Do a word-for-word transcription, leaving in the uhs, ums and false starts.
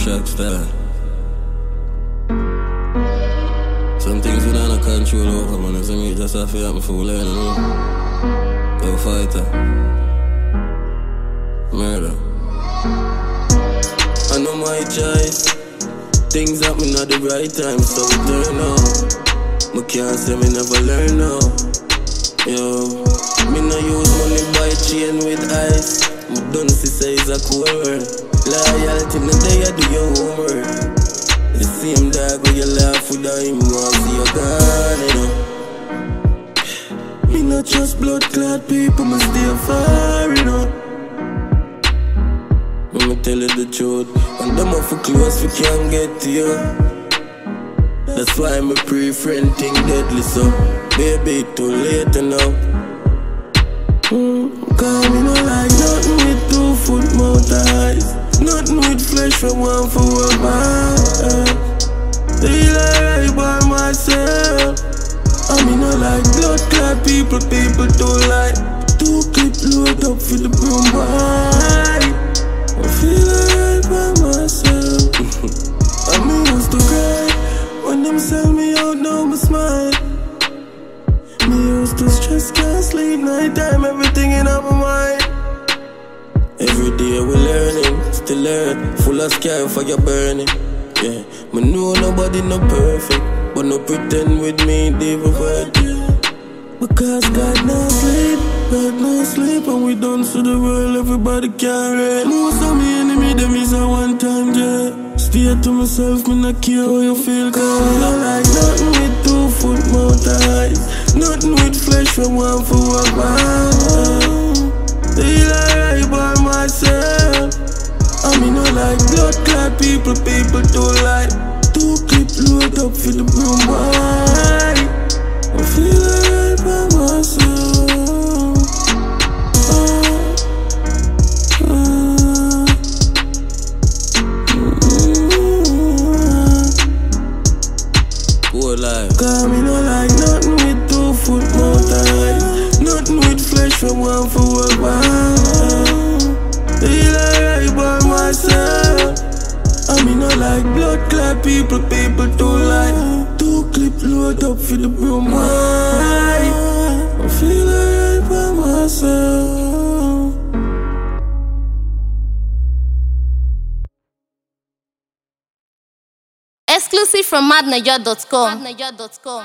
shock style. Some things we don't control over, man. So me just have to have me fool, you know. Go fighter. Murder. I know my choice. Things happen at the right time, so we turn out. Me can't say me never learn now. Yo, me no use money buy chain with ice. Me don't see say it's a cool word. Loyalty, no day I do your homework. The same dog where you laugh with him, want see you gone, you know. Me not just blood clot people, me stay far, you know. Let me tell you the truth, and them off for close we can't get to you. That's why me pre-friend thing deadly, so baby, too late to know. Mm, cause me no like nothing with two foot mouth eyes. Nothing with flesh from one for a man. Feel alright by myself. I mean no like blood clot people, people too like. Two clip load up for the broom boy. I feel alright by myself. I mean used to cry when them sell me out, now me smile. Me used to stress, can't sleep, night time, everything in my mind. Every day we learning, still learn, full of sky for your burning. Yeah, me know nobody no perfect, but no pretend with me, they word. Because God no sleep, God no sleep, and we done to the world, everybody can read. Most of me enemy, them is a one time jet. Stay to myself, me not care how you feel, cause I don't like nothing with two foot mouth eyes. Nothing with flesh from one for one man. Feel alright by myself. I mean no like blood clot people, people too like. Two clip load up for the broom boy. I feel alright by myself. uh, uh, Poor life. Cause me no like nothing with two foot mouth eyes. Nothing with flesh from one for one man. Feel alright by myself. I mean no like blood clot people, people too like. Two clip load up for the broom boy. I feel alright by myself. Exclusive from madnaja dot com.